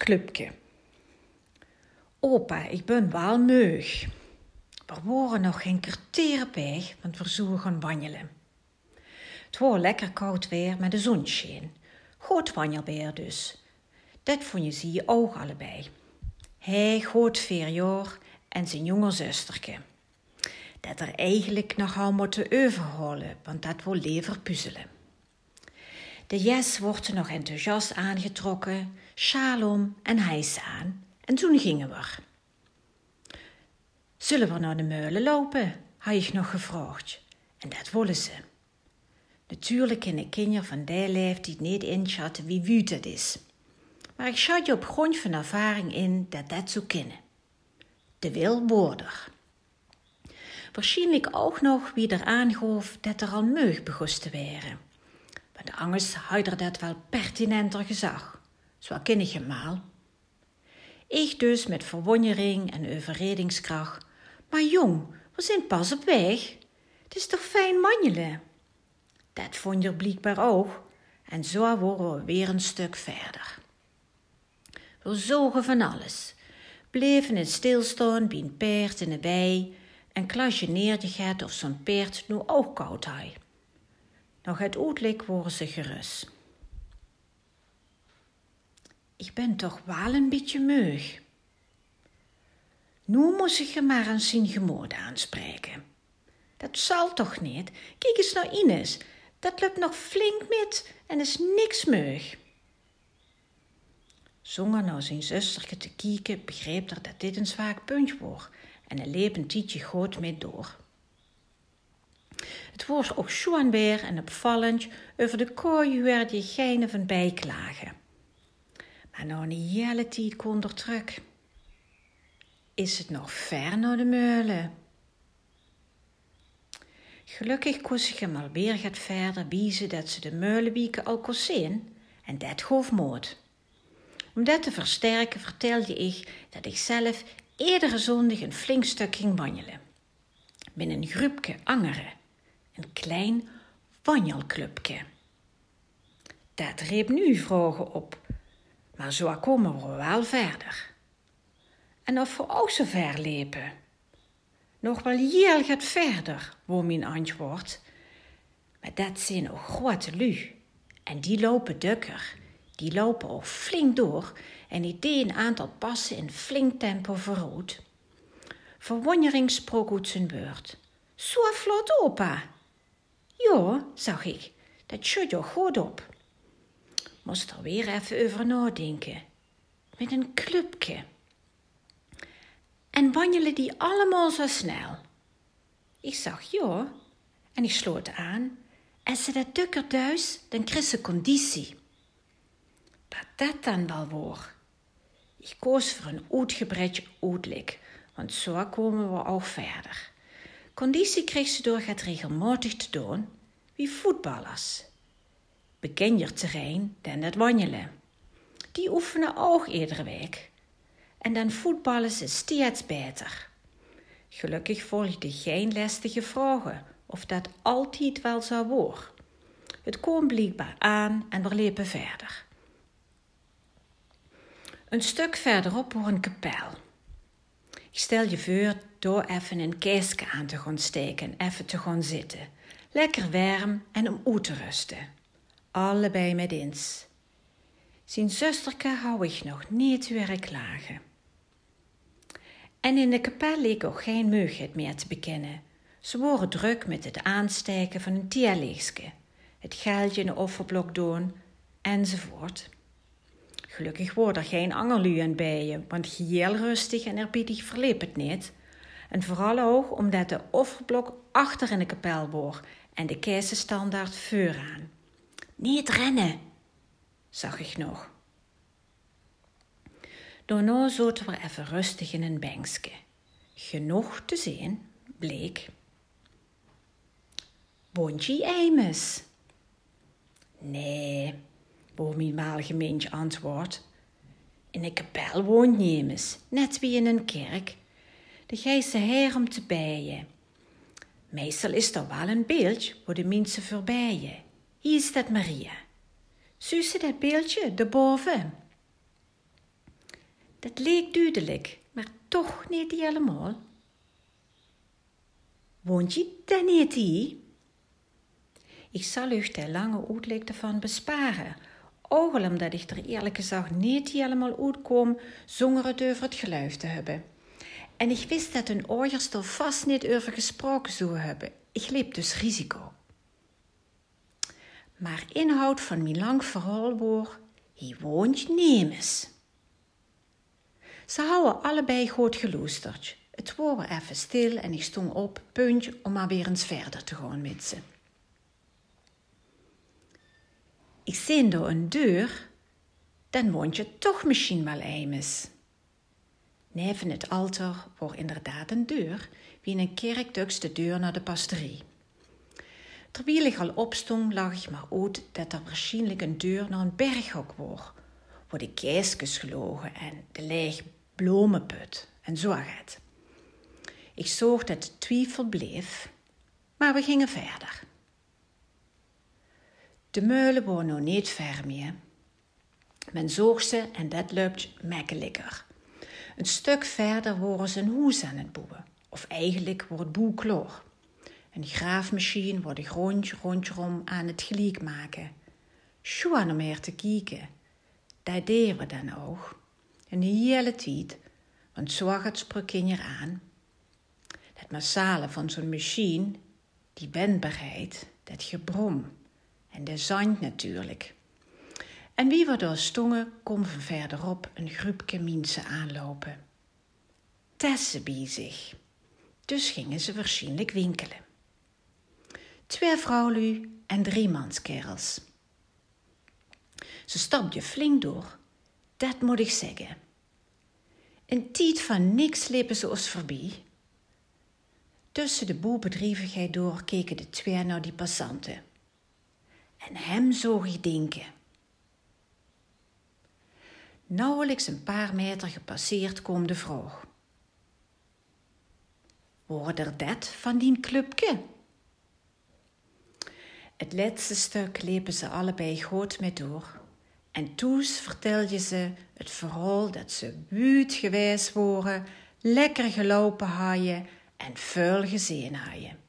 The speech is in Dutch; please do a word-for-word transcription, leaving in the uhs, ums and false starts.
Clubke. Opa, ik ben wel meug. We waren nog geen kwartier bij, want we zouden gaan wandelen. Het was lekker koud weer met de zon scheen. Goed wandelweer dus. Dat vond je zie je ook allebei. Hij goed vier jaar en zijn jonge zusterke. Dat er eigenlijk nog al moeten overhalen, want dat wil liever puzzelen. De jas wordt nog enthousiast aangetrokken, sjaal om en hijs aan. En toen gingen we. Zullen we naar de meulen lopen, had ik nog gevraagd. En dat willen ze. Natuurlijk kunnen de kinderen van die leeftijd niet inschatten wie wuut het is. Maar ik schat je op grond van ervaring in dat dat zo kunnen. De wil woordig. Waarschijnlijk ook nog wie er aangaf dat er al meug begon te waren. Want anders had er dat wel pertinenter gezag. Zo ken ik hem maar. Ik dus met verwondering en overredingskracht. Maar jong, we zijn pas op weg. Het is toch fijn manjelen? Dat vond je blijkbaar ook. En zo worden we weer een stuk verder. We zogen van alles. Bleven in stilstaan bij een paard in de wei. En klasje neertje gaat of zo'n paard nu ook koud had. Nog het uitlik worden ze gerust. Ik ben toch wel een beetje meug. Nu moest ik je maar aan zijn gemoed aanspreken. Dat zal toch niet? Kijk eens naar Ines. Dat loopt nog flink met en is niks meug. Zonder naar zijn zusterke te kijken, begreep er dat dit een zwaak puntje was en hij leep een tijdje goed mee door. Het was ook schoon weer en opvallend over de kooi werd die geinen van bijklagen. Maar na een hele tijd kon er terug. Is het nog ver naar de meulen? Gelukkig kon zich hem alweer gaat verder wijzen dat ze de meulenwieken al kon zien en dat gaf moed. Om dat te versterken vertelde ik dat ik zelf iedere zondag een flink stuk ging wandelen. Met een groepje angeren, een klein wandelclubje. Dat riep nu vragen op, maar zo komen we wel verder. En of we ook zo ver liepen? Nog wel heel gaat verder, was mijn antwoord. Maar dat zijn nog grote lui. En die lopen dukker. Die lopen ook flink door en die deden een aantal passen in flink tempo vooruit. Verwondering sprak uit zijn beurt. Zo vlot, opa. Ja, zag ik, dat schudt je goed op. Moest er weer even over nadenken. Met een clubje. En wandelen die allemaal zo snel? Ik zag ja, en ik sloot aan. En ze dat dukker thuis, dan kreeg ze conditie. Wat dat dan wel voor? Ik koos voor een uitgebreid uitleg, want zo komen we ook verder. Conditie kreeg ze door het regelmatig te doen, wie voetballers. Bekender terrein dan het wandelen. Die oefenen ook iedere week. En dan voetballen ze steeds beter. Gelukkig volgde geen lastige vragen of dat altijd wel zou worden. Het kwam blijkbaar aan en we liepen verder. Een stuk verderop was een kapel. Ik stel je voor door even een keesje aan te gaan steken, even te gaan zitten. Lekker warm en om uit te rusten. Allebei met eens. Zijn zusterke hou ik nog niet weer klagen. En in de kapel leek ook geen meugheid meer te bekennen. Ze waren druk met het aansteken van een tierleegske, het geldje in de offerblok doen, enzovoort. Gelukkig wordt er geen angerlu aan bij je, want heel rustig en eerbiedig verliep het niet. En vooral ook omdat de offerblok achter in de kapel was en de keizenstandaard vooraan. Niet rennen, zag ik nog. Daarna zaten we even rustig in een bankje. Genoeg te zien, bleek. Woont je Emes? Nee, was mijn welgemeend antwoord. In een kapel woont Emes, net wie in een kerk. De geest her om te bijen. Meestal is er wel een beeldje waar de mensen voorbijen. Hier is dat Maria. Zie je dat beeldje daarboven? Dat leek duidelijk, maar toch niet helemaal. Woont je dan niet hier? Ik zal u de lange uitleg ervan besparen. Ook al omdat ik er eerlijk gezegd niet helemaal uitkom zonder het over het geluid te hebben. En ik wist dat een ouders er vast niet over gesproken zou hebben. Ik liep dus risico. Maar inhoud van mijn lang verhaal wordt, hij woont nemens. Ze houden allebei goed geluisterd. Het wordt even stil en ik stond op, puntje, om maar weer eens verder te gaan met ze. Ik zie door een deur, dan woont je toch misschien wel eenmes. Neven het altaar wordt inderdaad een deur, wie in een kerk duks de deur naar de pastorie. Terwijl ik al opstond, lag ik maar uit dat er waarschijnlijk een deur naar een berghok wordt, waar de keesjes gelogen en de leeg bloemenput en zo gaat. Ik zag dat de twijfel bleef, maar we gingen verder. De meulen waren nog niet ver meer. Men zoog ze en dat loopt makkelijker. Een stuk verder waren ze een huis aan het bouwen, of eigenlijk wordt het boel klaar. Een graafmachine wordt de grond rondom aan het gelijk maken. Zo aan om meer te kijken. Dat deden we dan ook. En de hele tijd, want zo zag het sprukje aan. Dat massale van zo'n machine, die wendbaarheid, dat gebrom. En de zand natuurlijk. En wie we daar stonden, kon van verderop een groepje mensen aanlopen. Tessen bij zich. Dus gingen ze waarschijnlijk winkelen. Twee vrouwlui en drie manskerels. Ze stapten flink door, dat moet ik zeggen. Een tijd van niks liepen ze ons voorbij. Tussen de boelbedrijvigheid door keken de twee naar die passanten. En hem zag ik denken. Nauwelijks een paar meter gepasseerd kwam de vraag. Wordt er dat van die clubje? Het laatste stuk liepen ze allebei goed mee door. En toen vertelde ze het verhaal dat ze buut geweest waren, lekker gelopen hadden en vuil gezien hadden.